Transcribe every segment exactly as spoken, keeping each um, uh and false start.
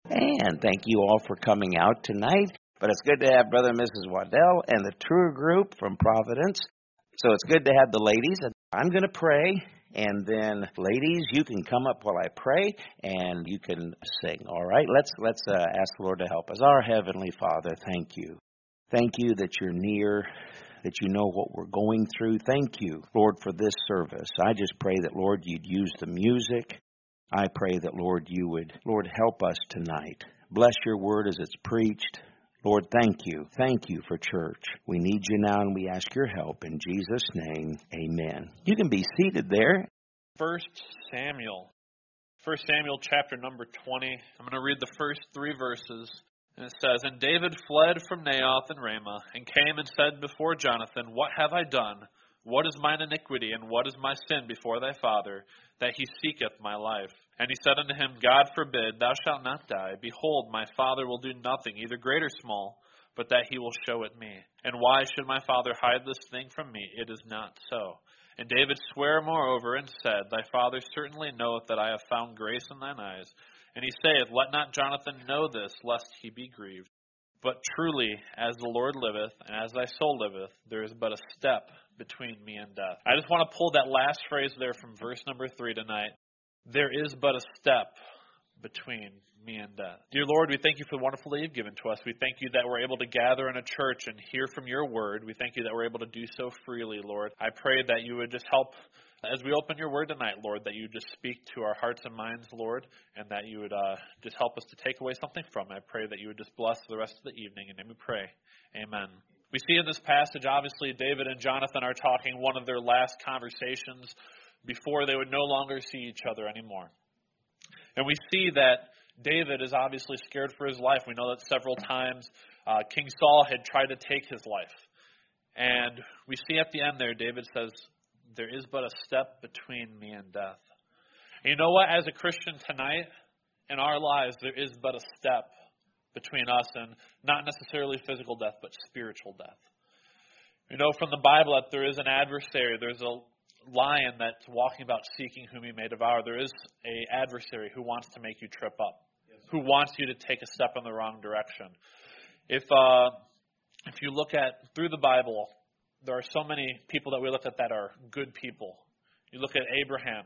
And thank you all for coming out tonight. But it's good to have Brother and Missus Waddell and the tour group from Providence. So it's good to have the ladies. I'm going to pray, and then, ladies, you can come up while I pray, and you can sing. All right? Let's let's uh, ask the Lord to help us. Our Heavenly Father, thank you. Thank you that you're near, that you know what we're going through. Thank you, Lord, for this service. I just pray that, Lord, you'd use the music. I pray that, Lord, you would, Lord, help us tonight. Bless your word as it's preached. Lord, thank you. Thank you for church. We need you now, and we ask your help. In Jesus' name, amen. You can be seated there. First Samuel. First Samuel chapter number twenty. I'm going to read the first three verses. And it says, And David fled from Naioth and Ramah, and came and said before Jonathan, What have I done? What is mine iniquity, and what is my sin before thy father, that he seeketh my life? And he said unto him, God forbid, thou shalt not die. Behold, my father will do nothing, either great or small, but that he will show it me. And why should my father hide this thing from me? It is not so. And David sware moreover, and said, Thy father certainly knoweth that I have found grace in thine eyes. And he saith, Let not Jonathan know this, lest he be grieved. But truly, as the Lord liveth, and as thy soul liveth, there is but a step between me and death. I just want to pull that last phrase there from verse number three tonight. There is but a step between me and death. Dear Lord, we thank you for the wonderful that you've given to us. We thank you that we're able to gather in a church and hear from your word. We thank you that we're able to do so freely, Lord. I pray that you would just help as we open your word tonight, Lord, that you would just speak to our hearts and minds, Lord, and that you would uh, just help us to take away something from it. I pray that you would just bless the rest of the evening, and then we pray. Amen. We see in this passage, obviously, David and Jonathan are talking one of their last conversations before they would no longer see each other anymore. And we see that David is obviously scared for his life. We know that several times uh, King Saul had tried to take his life. And we see at the end there, David says, there is but a step between me and death. And you know what? As a Christian tonight, in our lives, there is but a step between us and not necessarily physical death, but spiritual death. You know from the Bible that there is an adversary. There's a lion that's walking about seeking whom he may devour. There is an adversary who wants to make you trip up, yes, who wants you to take a step in the wrong direction. If uh, if you look at through the Bible, there are so many people that we look at that are good people. You look at Abraham,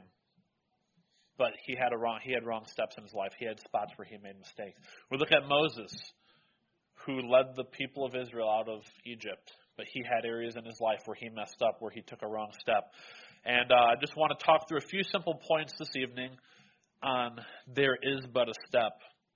but he had a wrong he had wrong steps in his life. He had spots where he made mistakes. We look at Moses, who led the people of Israel out of Egypt, but he had areas in his life where he messed up, where he took a wrong step. And uh, I just want to talk through a few simple points this evening on there is but a step.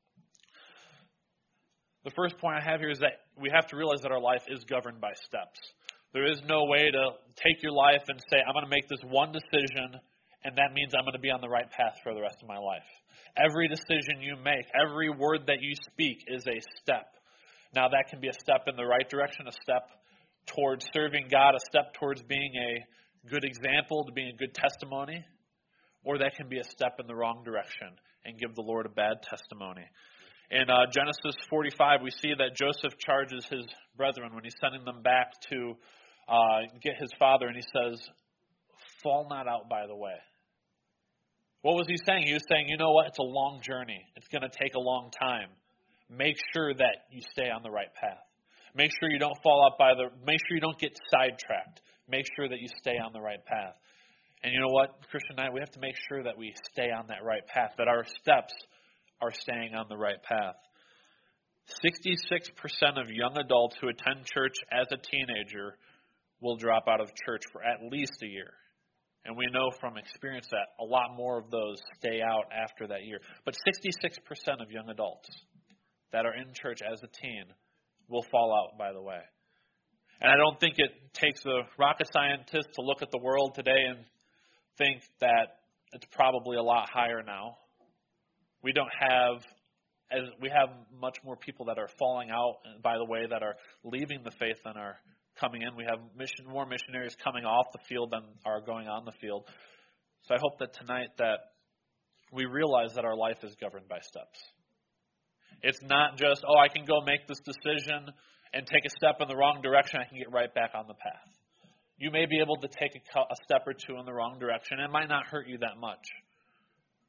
The first point I have here is that we have to realize that our life is governed by steps. There is no way to take your life and say, I'm going to make this one decision, and that means I'm going to be on the right path for the rest of my life. Every decision you make, every word that you speak is a step. Now, that can be a step in the right direction, a step towards serving God, a step towards being a good example, to being a good testimony, or that can be a step in the wrong direction and give the Lord a bad testimony. In uh, Genesis forty-five, we see that Joseph charges his brethren when he's sending them back to uh, get his father, and he says, fall not out by the way. What was he saying? He was saying, you know what, it's a long journey. It's going to take a long time. Make sure that you stay on the right path. Make sure you don't fall out by the, make sure you don't get sidetracked. Make sure that you stay on the right path. And you know what, Christian night, we have to make sure that we stay on that right path, that our steps are staying on the right path. sixty-six percent of young adults who attend church as a teenager will drop out of church for at least a year. And we know from experience that a lot more of those stay out after that year. But sixty-six percent of young adults that are in church as a teen will fall out, by the way. And I don't think it takes a rocket scientist to look at the world today and think that it's probably a lot higher now. We don't have, as we have much more people that are falling out, by the way, that are leaving the faith than are coming in. We have mission, more missionaries coming off the field than are going on the field. So I hope that tonight that we realize that our life is governed by steps. It's not just, oh, I can go make this decision and take a step in the wrong direction, I can get right back on the path. You may be able to take a, a step or two in the wrong direction. It might not hurt you that much.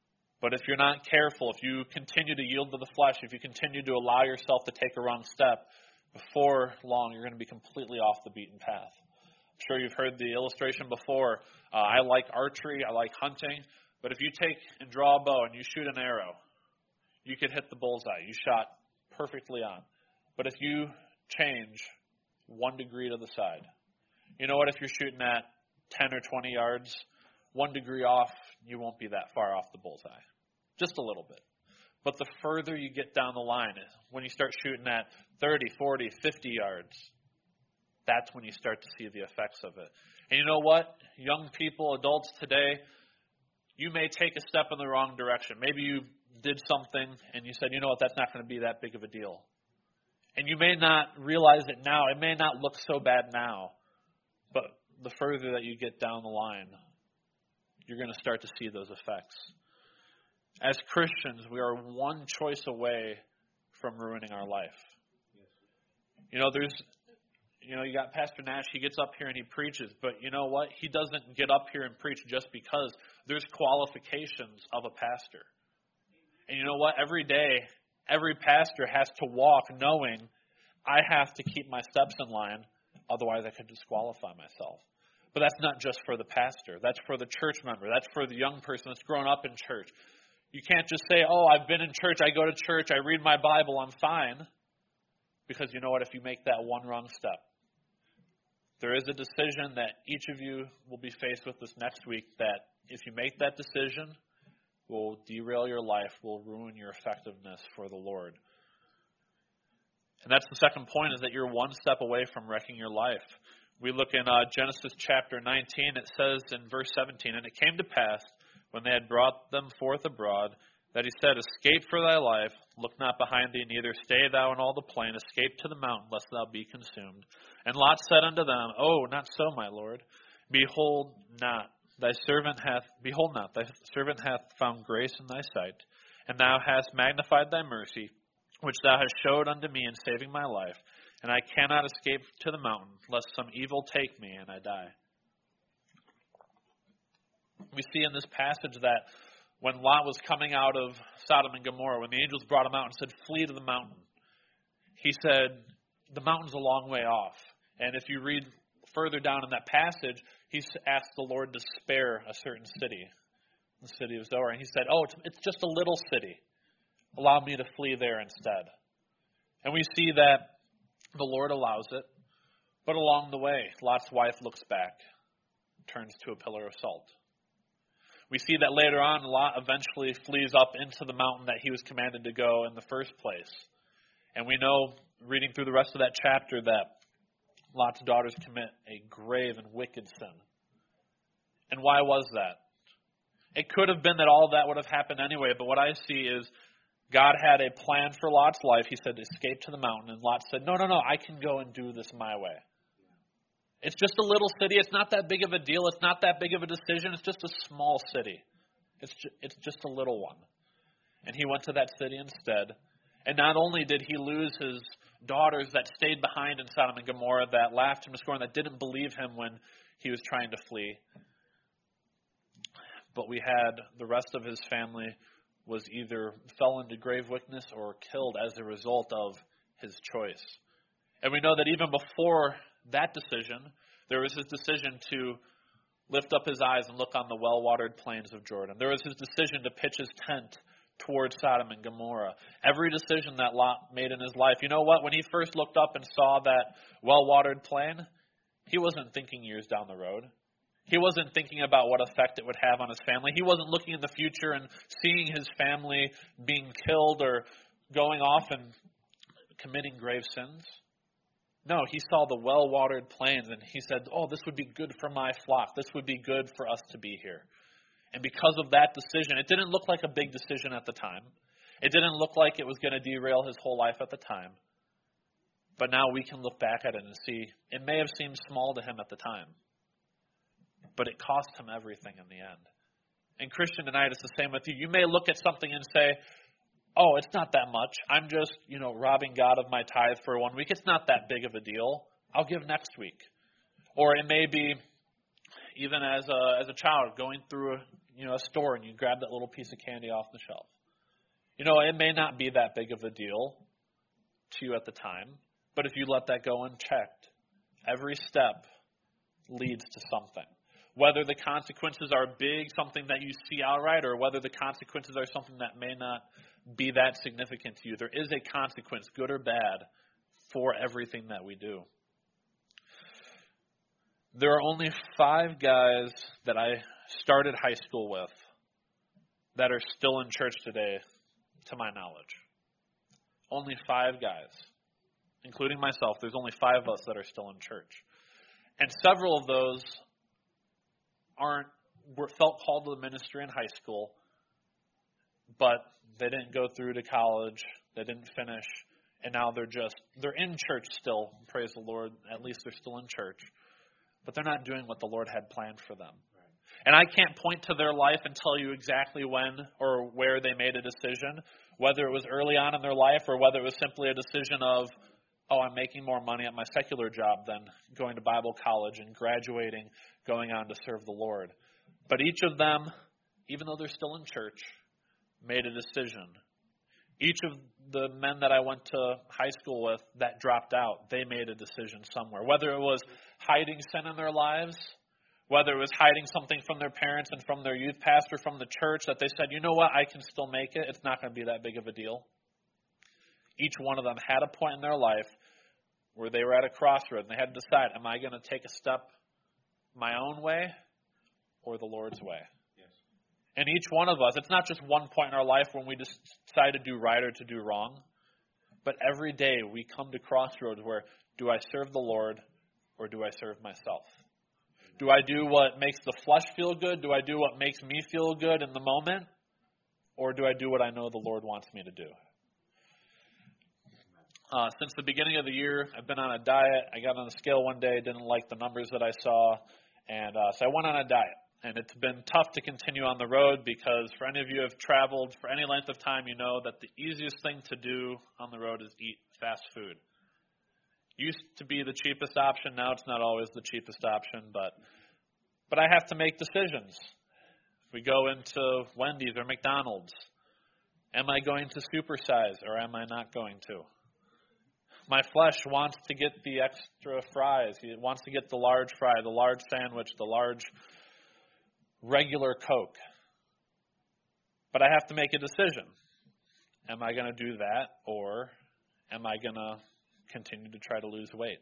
But if you're not careful, if you continue to yield to the flesh, if you continue to allow yourself to take a wrong step, before long you're going to be completely off the beaten path. I'm sure you've heard the illustration before. Uh, I like archery, I like hunting, but if you take and draw a bow and you shoot an arrow, you could hit the bullseye. You shot perfectly on. But if you change one degree to the side, you know what? If you're shooting at ten or twenty yards, one degree off, you won't be that far off the bullseye. Just a little bit. But the further you get down the line, when you start shooting at thirty, forty, fifty yards, that's when you start to see the effects of it. And you know what? Young people, adults today, you may take a step in the wrong direction. Maybe you did something and you said, you know what, that's not going to be that big of a deal. And you may not realize it now. It may not look so bad now. But the further that you get down the line, you're going to start to see those effects. As Christians, we are one choice away from ruining our life. You know, there's, you know, you got Pastor Nash, he gets up here and he preaches, but you know what? He doesn't get up here and preach just because. There's qualifications of a pastor. And you know what? Every day, every pastor has to walk knowing I have to keep my steps in line, otherwise I could disqualify myself. But that's not just for the pastor. That's for the church member. That's for the young person that's grown up in church. You can't just say, oh, I've been in church, I go to church, I read my Bible, I'm fine. Because you know what? If you make that one wrong step, there is a decision that each of you will be faced with this next week that if you make that decision, will derail your life, will ruin your effectiveness for the Lord. And that's the second point, is that you're one step away from wrecking your life. We look in uh, Genesis chapter nineteen, it says in verse seventeen, and it came to pass, when they had brought them forth abroad, that he said, escape for thy life, look not behind thee, neither stay thou in all the plain, escape to the mountain, lest thou be consumed. And Lot said unto them, oh, not so, my Lord. Behold not, thy servant hath, behold not, thy servant hath found grace in thy sight, and thou hast magnified thy mercy, which thou hast showed unto me in saving my life, and I cannot escape to the mountain, lest some evil take me and I die. We see in this passage that when Lot was coming out of Sodom and Gomorrah, when the angels brought him out and said, flee to the mountain, he said, the mountain's a long way off. And if you read further down in that passage, he asked the Lord to spare a certain city, the city of Zoar. And he said, oh, it's, it's just a little city. Allow me to flee there instead. And we see that the Lord allows it, but along the way, Lot's wife looks back, turns to a pillar of salt. We see that later on, Lot eventually flees up into the mountain that he was commanded to go in the first place. And we know, reading through the rest of that chapter, that Lot's daughters commit a grave and wicked sin. And why was that? It could have been that all of that would have happened anyway, but what I see is God had a plan for Lot's life. He said, escape to the mountain. And Lot said, no, no, no, I can go and do this my way. It's just a little city. It's not that big of a deal. It's not that big of a decision. It's just a small city. It's just, it's just a little one. And he went to that city instead. And not only did he lose his daughters that stayed behind in Sodom and Gomorrah, that laughed him to scorn, that didn't believe him when he was trying to flee, but we had the rest of his family was either fell into grave wickedness or killed as a result of his choice. And we know that even before that decision, there was his decision to lift up his eyes and look on the well-watered plains of Jordan. There was his decision to pitch his tent towards Sodom and Gomorrah. Every decision that Lot made in his life, you know what? When he first looked up and saw that well-watered plain, he wasn't thinking years down the road. He wasn't thinking about what effect it would have on his family. He wasn't looking in the future and seeing his family being killed or going off and committing grave sins. No, he saw the well-watered plains and he said, oh, this would be good for my flock. This would be good for us to be here. And because of that decision, it didn't look like a big decision at the time. It didn't look like it was going to derail his whole life at the time. But now we can look back at it and see it may have seemed small to him at the time, but it cost him everything in the end. And Christian, tonight it's the same with you. You may look at something and say, oh, it's not that much. I'm just, you know, robbing God of my tithe for one week. It's not that big of a deal. I'll give next week. Or it may be, even as a, as a child, going through you know, a store and you grab that little piece of candy off the shelf. You know, it may not be that big of a deal to you at the time, but if you let that go unchecked, every step leads to something. Whether the consequences are big, something that you see outright, or whether the consequences are something that may not be that significant to you, there is a consequence, good or bad, for everything that we do. There are only five guys that I started high school with that are still in church today, to my knowledge. Only five guys, including myself. There's only five of us that are still in church. And several of those aren't were felt called to the ministry in high school, but they didn't go through to college, they didn't finish, and now they're just, they're in church still, praise the Lord, at least they're still in church, but they're not doing what the Lord had planned for them. And I can't point to their life and tell you exactly when or where they made a decision, whether it was early on in their life or whether it was simply a decision of, oh, I'm making more money at my secular job than going to Bible college and graduating, going on to serve the Lord. But each of them, even though they're still in church, made a decision. Each of the men that I went to high school with that dropped out, they made a decision somewhere. Whether it was hiding sin in their lives, whether it was hiding something from their parents and from their youth pastor, from the church, that they said, you know what, I can still make it. It's not going to be that big of a deal. Each one of them had a point in their life where they were at a crossroad and they had to decide, am I going to take a step my own way or the Lord's way? Yes. And each one of us, it's not just one point in our life when we just decide to do right or to do wrong, but every day we come to crossroads where, do I serve the Lord or do I serve myself? Do I do what makes the flesh feel good? Do I do what makes me feel good in the moment? Or do I do what I know the Lord wants me to do? Uh, since the beginning of the year, I've been on a diet. I got on a scale one day, didn't like the numbers that I saw, and uh, so I went on a diet. And it's been tough to continue on the road because for any of you who have traveled for any length of time, you know that the easiest thing to do on the road is eat fast food. Used to be the cheapest option. Now it's not always the cheapest option, but but I have to make decisions. If we go into Wendy's or McDonald's, am I going to supersize or am I not going to? My flesh wants to get the extra fries. It wants to get the large fry, the large sandwich, the large regular Coke. But I have to make a decision. Am I going to do that or am I going to continue to try to lose weight?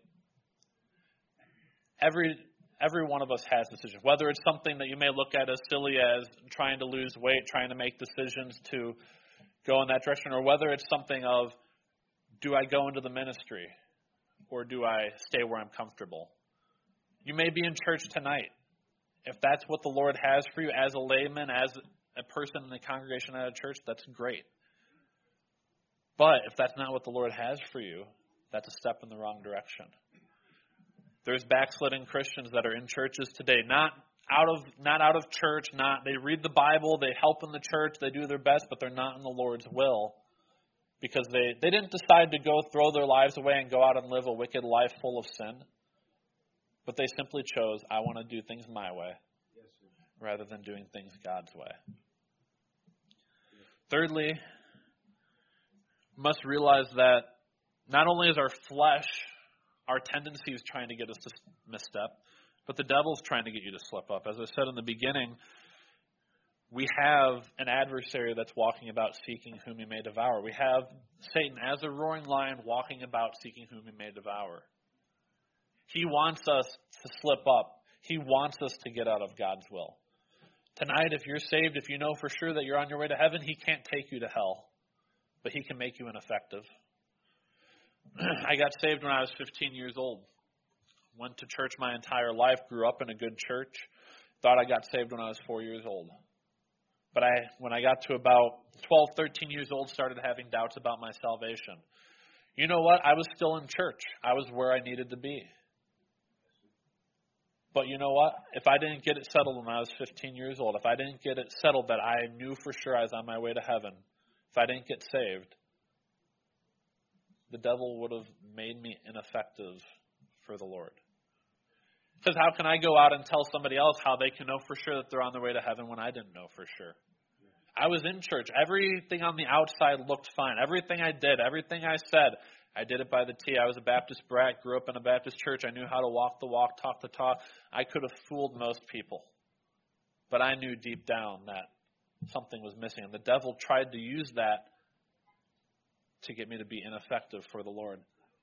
Every every one of us has decisions. Whether it's something that you may look at as silly as trying to lose weight, trying to make decisions to go in that direction, or whether it's something of, do I go into the ministry or do I stay where I'm comfortable? You may be in church tonight. If that's what the Lord has for you as a layman, as a person in the congregation at a church, that's great. But if that's not what the Lord has for you, that's a step in the wrong direction. There's backsliding Christians that are in churches today, not out of not out of church, not they read the Bible, they help in the church, they do their best, but they're not in the Lord's will because they, they didn't decide to go throw their lives away and go out and live a wicked life full of sin. But they simply chose, I want to do things my way rather than doing things God's way. Thirdly, must realize that not only is our flesh, our tendencies trying to get us to misstep, but the devil's trying to get you to slip up. As I said in the beginning, we have an adversary that's walking about seeking whom he may devour. We have Satan as a roaring lion walking about seeking whom he may devour. He wants us to slip up. He wants us to get out of God's will. Tonight, if you're saved, if you know for sure that you're on your way to heaven, he can't take you to hell, but he can make you ineffective. I got saved when I was fifteen years old. Went to church my entire life, grew up in a good church. Thought I got saved when I was four years old. But I, when I got to about twelve, thirteen years old, started having doubts about my salvation. You know what? I was still in church. I was where I needed to be. But you know what? If I didn't get it settled when I was fifteen years old, if I didn't get it settled that I knew for sure I was on my way to heaven, if I didn't get saved, the devil would have made me ineffective for the Lord. Because how can I go out and tell somebody else how they can know for sure that they're on their way to heaven when I didn't know for sure? I was in church. Everything on the outside looked fine. Everything I did, everything I said, I did it by the T. I was a Baptist brat, grew up in a Baptist church. I knew how to walk the walk, talk the talk. I could have fooled most people. But I knew deep down that something was missing. And the devil tried to use that to get me to be ineffective for the Lord.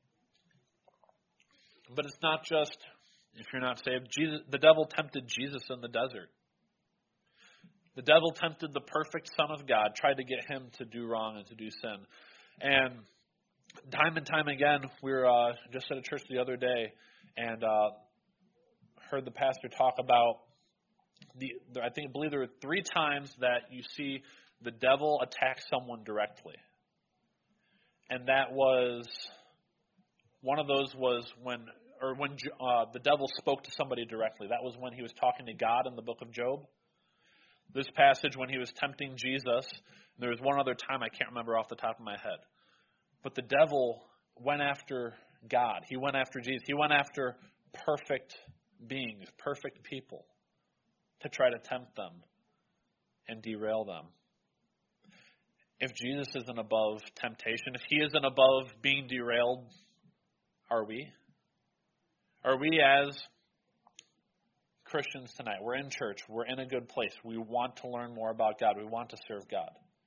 But it's not just, if you're not saved, Jesus, the devil tempted Jesus in the desert. The devil tempted the perfect Son of God, tried to get him to do wrong and to do sin. And time and time again, we were uh, just at a church the other day and uh, heard the pastor talk about, the. I think I believe there were three times that you see the devil attack someone directly. And that was, one of those was when, or when uh, the devil spoke to somebody directly. That was when he was talking to God in the book of Job. This passage when he was tempting Jesus, there was one other time I can't remember off the top of my head. But the devil went after God. He went after Jesus. He went after perfect beings, perfect people, to try to tempt them and derail them. If Jesus isn't above temptation, if he isn't above being derailed, are we? Are we as Christians tonight? We're in church. We're in a good place. We want to learn more about God. We want to serve God.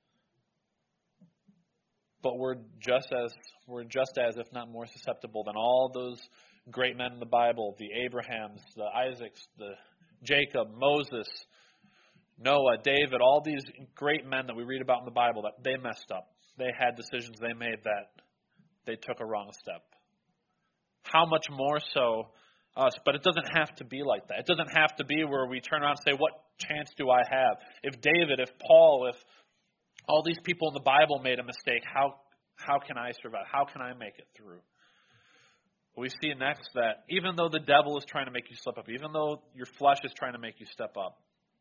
But we're just as we're just as, if not more, susceptible than all those great men in the Bible, the Abrahams, the Isaacs, the Jacob, Moses, Noah, David, all these great men that we read about in the Bible, that they messed up. They had decisions they made that they took a wrong step. How much more so us? But it doesn't have to be like that. It doesn't have to be where we turn around and say, what chance do I have? If David, if Paul, if all these people in the Bible made a mistake, how how can I survive? How can I make it through? We see next that even though the devil is trying to make you slip up, even though your flesh is trying to make you step up,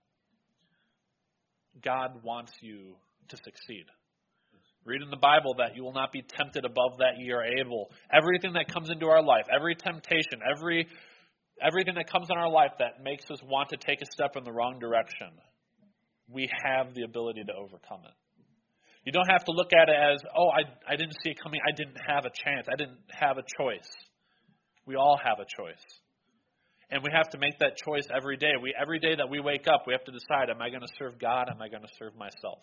God wants you to succeed. Read in the Bible that you will not be tempted above that ye are able. Everything that comes into our life, every temptation, every everything that comes in our life that makes us want to take a step in the wrong direction, we have the ability to overcome it. You don't have to look at it as, oh, I, I didn't see it coming. I didn't have a chance. I didn't have a choice. We all have a choice. And we have to make that choice every day. We Every day that we wake up, we have to decide, am I going to serve God? Am I going to serve myself?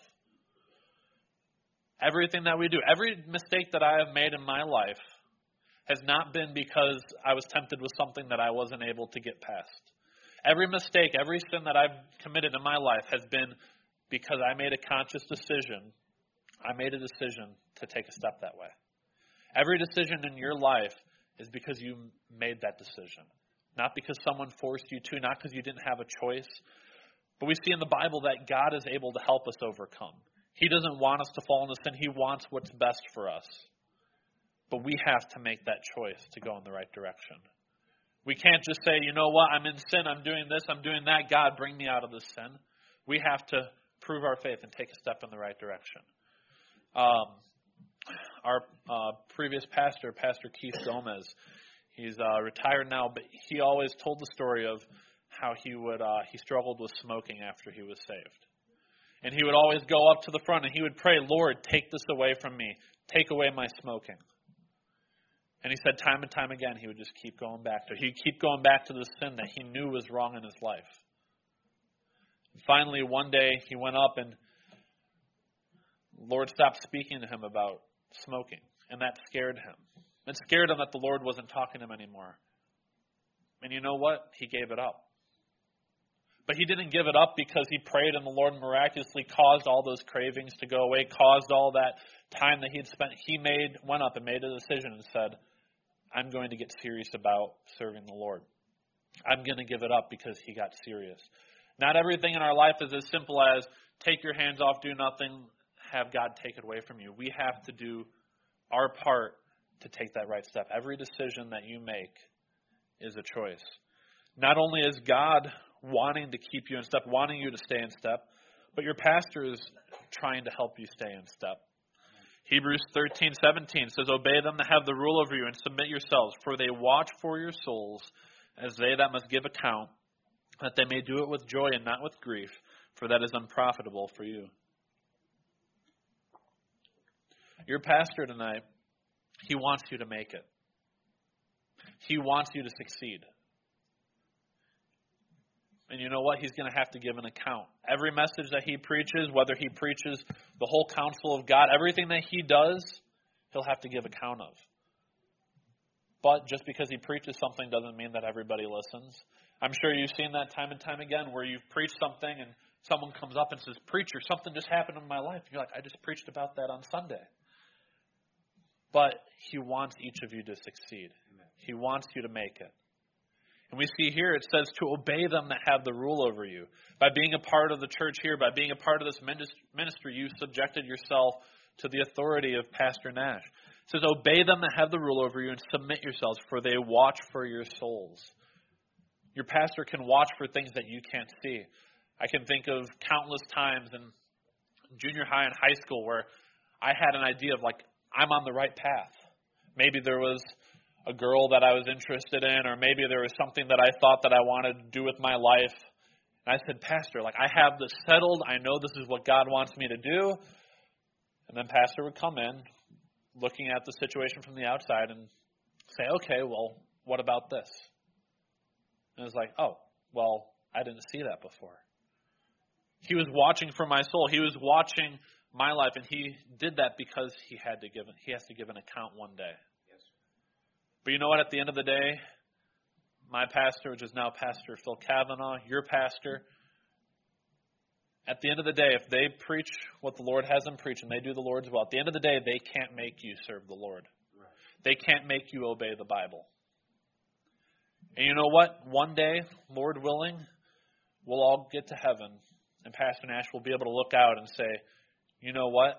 Everything that we do, every mistake that I have made in my life has not been because I was tempted with something that I wasn't able to get past. Every mistake, every sin that I've committed in my life has been because I made a conscious decision. I made a decision to take a step that way. Every decision in your life is because you made that decision. Not because someone forced you to, not because you didn't have a choice. But we see in the Bible that God is able to help us overcome. He doesn't want us to fall into sin. He wants what's best for us. But we have to make that choice to go in the right direction. We can't just say, you know what, I'm in sin, I'm doing this, I'm doing that. God, bring me out of this sin. We have to prove our faith and take a step in the right direction. Um, our uh, previous pastor, Pastor Keith Gomez, he's uh, retired now, but he always told the story of how he would uh, he struggled with smoking after he was saved. And he would always go up to the front and he would pray, Lord, take this away from me. Take away my smoking. And he said time and time again he would just keep going back to it. He'd keep going back to the sin that he knew was wrong in his life. And finally, one day he went up and the Lord stopped speaking to him about smoking. And that scared him. It scared him that the Lord wasn't talking to him anymore. And you know what? He gave it up. But he didn't give it up because he prayed and the Lord miraculously caused all those cravings to go away, caused all that time that he had spent. He made went up and made a decision and said, I'm going to get serious about serving the Lord. I'm going to give it up because he got serious. Not everything in our life is as simple as take your hands off, do nothing, have God take it away from you. We have to do our part to take that right step. Every decision that you make is a choice. Not only is God wanting to keep you in step, wanting you to stay in step, but your pastor is trying to help you stay in step. Hebrews thirteen seventeen says, obey them that have the rule over you and submit yourselves, for they watch for your souls as they that must give account, that they may do it with joy and not with grief, for that is unprofitable for you. Your pastor tonight, he wants you to make it. He wants you to succeed. And you know what? He's going to have to give an account. Every message that he preaches, whether he preaches the whole counsel of God, everything that he does, he'll have to give account of. But just because he preaches something doesn't mean that everybody listens. I'm sure you've seen that time and time again where you've preached something and someone comes up and says, "Preacher, something just happened in my life." And you're like, "I just preached about that on Sunday." But he wants each of you to succeed. Amen. He wants you to make it. And we see here it says to obey them that have the rule over you. By being a part of the church here, by being a part of this ministry, you subjected yourself to the authority of Pastor Nash. It says, obey them that have the rule over you and submit yourselves, for they watch for your souls. Your pastor can watch for things that you can't see. I can think of countless times in junior high and high school where I had an idea of like, I'm on the right path. Maybe there was a girl that I was interested in, or maybe there was something that I thought that I wanted to do with my life. And I said, "Pastor, like I have this settled. I know this is what God wants me to do." And then Pastor would come in, looking at the situation from the outside and say, "Okay, well, what about this?" And it was like, "Oh, well, I didn't see that before." He was watching for my soul. He was watching my life, and he did that because he had to give. He has to give an account one day. Yes. But you know what? At the end of the day, my pastor, which is now Pastor Phil Kavanaugh, your pastor, at the end of the day, if they preach what the Lord has them preach and they do the Lord's will, at the end of the day, they can't make you serve the Lord. Right. They can't make you obey the Bible. And you know what? One day, Lord willing, we'll all get to heaven, and Pastor Nash will be able to look out and say, "You know what?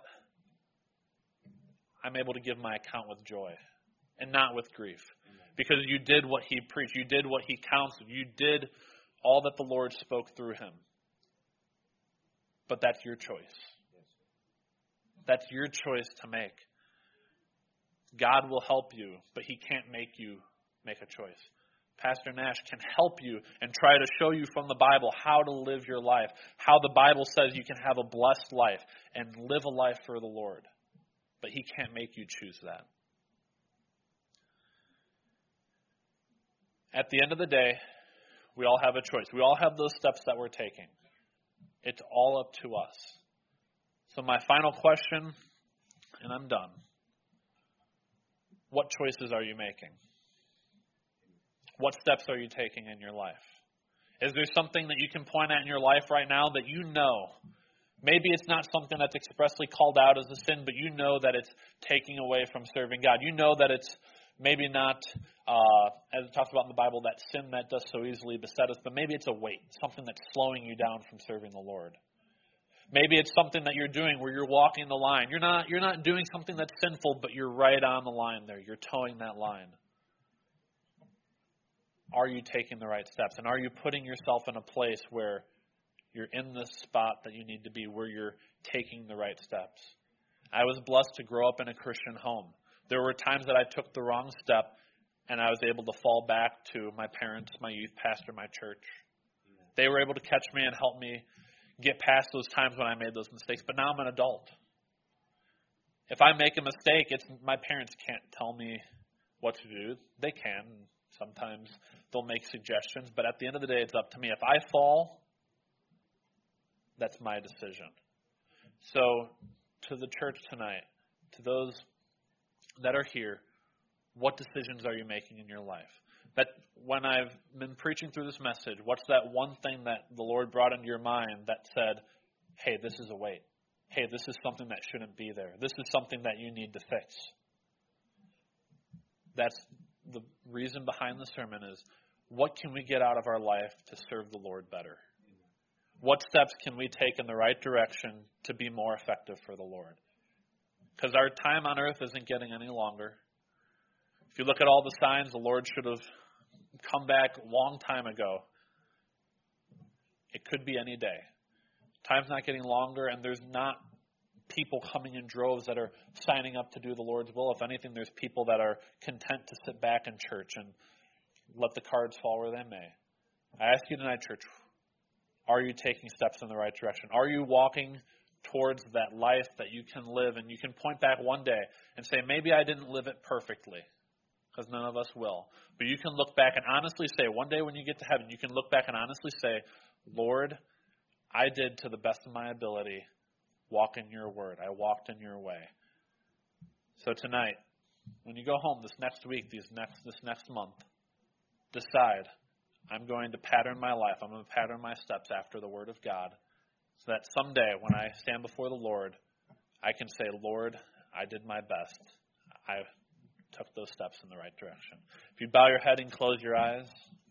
I'm able to give my account with joy and not with grief. Because you did what he preached. You did what he counseled. You did all that the Lord spoke through him." But that's your choice. That's your choice to make. God will help you, but he can't make you make a choice. Pastor Nash can help you and try to show you from the Bible how to live your life, how the Bible says you can have a blessed life and live a life for the Lord. But he can't make you choose that. At the end of the day, we all have a choice. We all have those steps that we're taking. It's all up to us. So my final question, and I'm done. What choices are you making? What steps are you taking in your life? Is there something that you can point at in your life right now that you know? Maybe it's not something that's expressly called out as a sin, but you know that it's taking away from serving God. You know that it's maybe not, uh, as it talks about in the Bible, that sin that does so easily beset us, but maybe it's a weight, something that's slowing you down from serving the Lord. Maybe it's something that you're doing where you're walking the line. You're not, you're not doing something that's sinful, but you're right on the line there. You're towing that line. Are you taking the right steps? And are you putting yourself in a place where you're in the spot that you need to be, where you're taking the right steps? I was blessed to grow up in a Christian home. There were times that I took the wrong step, and I was able to fall back to my parents, my youth pastor, my church. They were able to catch me and help me get past those times when I made those mistakes. But now I'm an adult. If I make a mistake, it's my parents can't tell me what to do. They can. Sometimes they'll make suggestions, but at the end of the day, it's up to me. If I fall, that's my decision. So, to the church tonight, to those that are here, what decisions are you making in your life? That when I've been preaching through this message, what's that one thing that the Lord brought into your mind that said, "Hey, this is a weight. Hey, this is something that shouldn't be there. This is something that you need to fix." That's the reason behind the sermon is, what can we get out of our life to serve the Lord better? What steps can we take in the right direction to be more effective for the Lord? Because our time on earth isn't getting any longer. If you look at all the signs, the Lord should have come back a long time ago. It could be any day. Time's not getting longer, and there's not people coming in droves that are signing up to do the Lord's will. If anything, there's people that are content to sit back in church and let the cards fall where they may. I ask you tonight, church, are you taking steps in the right direction? Are you walking towards that life that you can live, and you can point back one day and say, maybe I didn't live it perfectly, because none of us will. But you can look back and honestly say, one day when you get to heaven, you can look back and honestly say, Lord, I did to the best of my ability walk in your word. I walked in your way. So tonight, when you go home this next week, these next this next month, decide, I'm going to pattern my life. I'm going to pattern my steps after the Word of God, so that someday when I stand before the Lord, I can say, Lord, I did my best. I took those steps in the right direction. If you bow your head and close your eyes.